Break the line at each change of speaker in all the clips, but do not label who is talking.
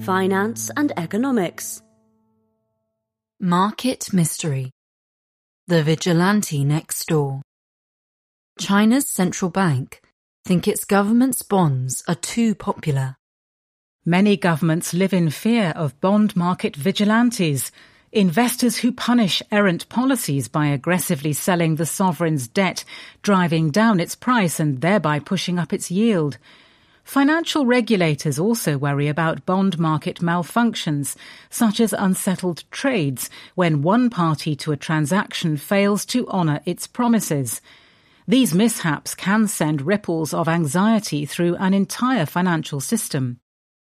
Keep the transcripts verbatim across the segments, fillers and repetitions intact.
finance and economics.
Market mystery. The vigilante next door. China's central bank think its government's bonds are too popular.
Many governments live in fear of bond market vigilantes, investors who punish errant policies by aggressively selling the sovereign's debt, driving down its price and thereby pushing up its yield. Financial regulators also worry about bond market malfunctions, such as unsettled trades, when one party to a transaction fails to honour its promises. These mishaps can send ripples of anxiety through an entire financial system.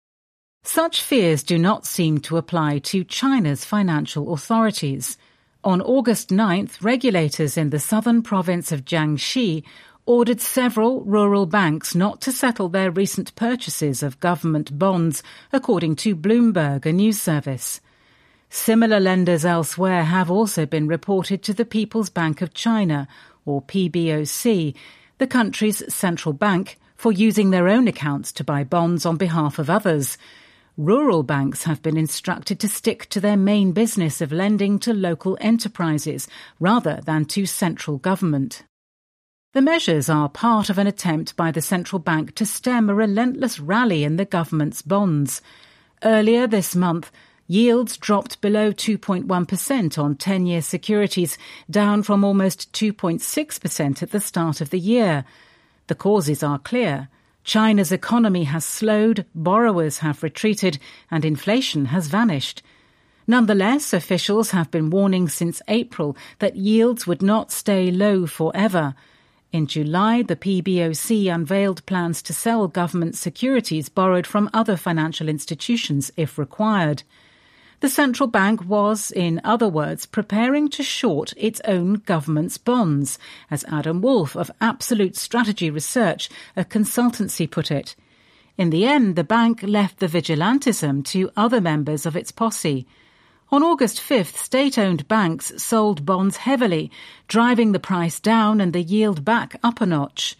Such fears do not seem to apply to China's financial authorities. On August ninth, regulators in the southern province of Jiangxi ordered several rural banks not to settle their recent purchases of government bonds, according to Bloomberg, a news service. Similar lenders elsewhere have also been reported to the People's Bank of China, or P B O C, the country's central bank, for using their own accounts to buy bonds on behalf of others. Rural banks have been instructed to stick to their main business of lending to local enterprises rather than to central government. The measures are part of an attempt by the central bank to stem a relentless rally in the government's bonds. Earlier this month, yields dropped below two point one percent on ten-year securities, down from almost two point six percent at the start of the year. The causes are clear. China's economy has slowed, borrowers have retreated, and inflation has vanished. Nonetheless, officials have been warning since April that yields would not stay low forever. In July, the P B O C unveiled plans to sell government securities borrowed from other financial institutions if required. The central bank was, in other words, preparing to short its own government's bonds, as Adam Wolf of Absolute Strategy Research, a consultancy, put it. In the end, the bank left the vigilantism to other members of its posse. On August fifth, state-owned banks sold bonds heavily, driving the price down and the yield back up a notch.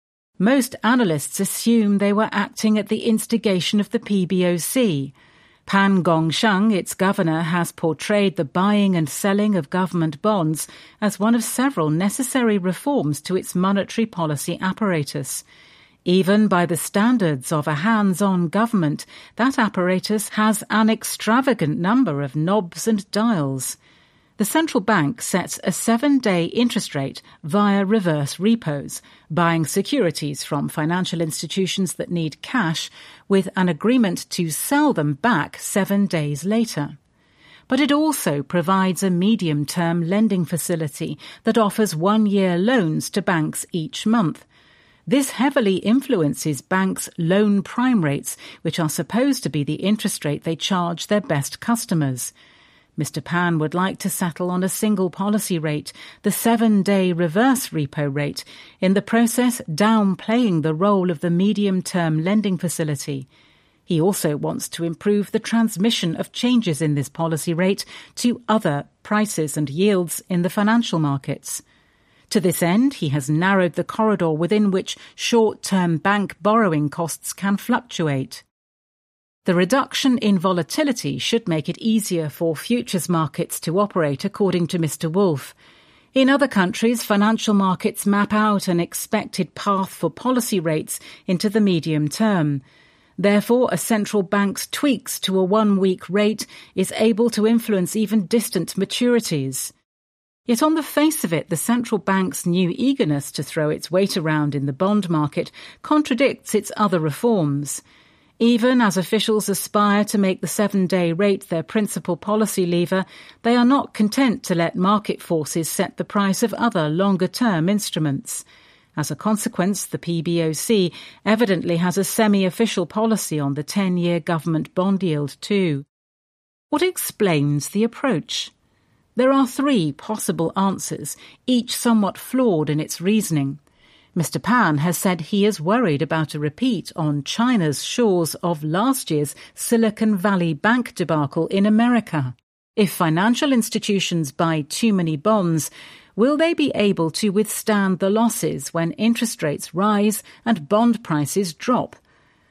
Most analysts assume they were acting at the instigation of the P B O C. Pan Gongsheng, its governor, has portrayed the buying and selling of government bonds as one of several necessary reforms to its monetary policy apparatus. Even by the standards of a hands-on government, that apparatus has an extravagant number of knobs and dials. The central bank sets a seven-day interest rate via reverse repos, buying securities from financial institutions that need cash with an agreement to sell them back seven days later. But it also provides a medium-term lending facility that offers one-year loans to banks each month. This heavily influences banks' loan prime rates, which are supposed to be the interest rate they charge their best customers. Mister Pan would like to settle on a single policy rate, the seven-day reverse repo rate, in the process downplaying the role of the medium-term lending facility. He also wants to improve the transmission of changes in this policy rate to other prices and yields in the financial markets. To this end, he has narrowed the corridor within which short-term bank borrowing costs can fluctuate. The reduction in volatility should make it easier for futures markets to operate, according to Mister Wolf. In other countries, financial markets map out an expected path for policy rates into the medium term. Therefore, a central bank's tweaks to a one-week rate is able to influence even distant maturities. Yet on the face of it, the central bank's new eagerness to throw its weight around in the bond market contradicts its other reforms. Even as officials aspire to make the seven-day rate their principal policy lever, they are not content to let market forces set the price of other longer-term instruments. As a consequence, the P B O C evidently has a semi-official policy on the ten-year government bond yield too. What explains the approach? There are three possible answers, each somewhat flawed in its reasoning. Mister Pan has said he is worried about a repeat on China's shores of last year's Silicon Valley Bank debacle in America. If financial institutions buy too many bonds, will they be able to withstand the losses when interest rates rise and bond prices drop?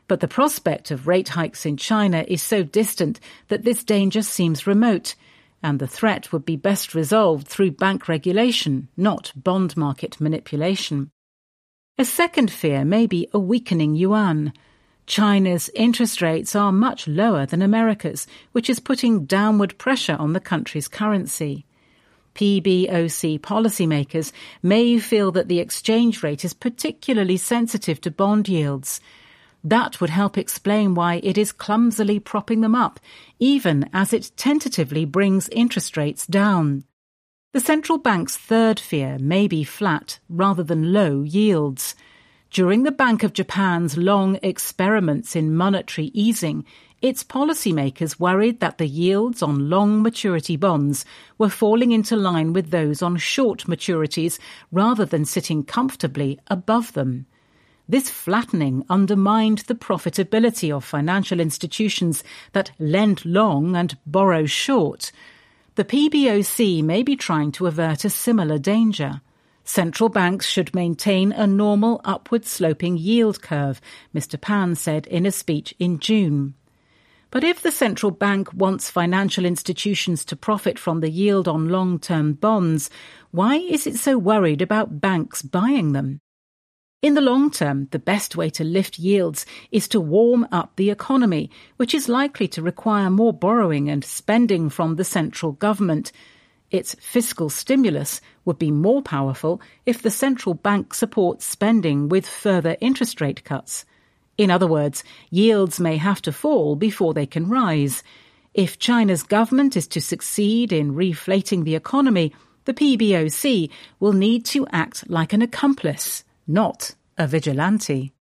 But the prospect of rate hikes in China is so distant that this danger seems remote, and the threat would be best resolved through bank regulation, not bond market manipulation. A second fear may be a weakening yuan. China's interest rates are much lower than America's, which is putting downward pressure on the country's currency. P B O C policymakers may feel that the exchange rate is particularly sensitive to bond yields. That would help explain why it is clumsily propping them up, even as it tentatively brings interest rates down. The central bank's third fear may be flat rather than low yields. During the Bank of Japan's long experiments in monetary easing, its policymakers worried that the yields on long maturity bonds were falling into line with those on short maturities rather than sitting comfortably above them. This flattening undermined the profitability of financial institutions that lend long and borrow short. The P B O C may be trying to avert a similar danger. Central banks should maintain a normal upward-sloping yield curve, Mister Pan said in a speech in June. But if the central bank wants financial institutions to profit from the yield on long-term bonds, why is it so worried about banks buying them? In the long term, the best way to lift yields is to warm up the economy, which is likely to require more borrowing and spending from the central government. Its fiscal stimulus would be more powerful if the central bank supports spending with further interest rate cuts. In other words, yields may have to fall before they can rise. If China's government is to succeed in reflating the economy, the P B O C will need to act like an accomplice, not a vigilante.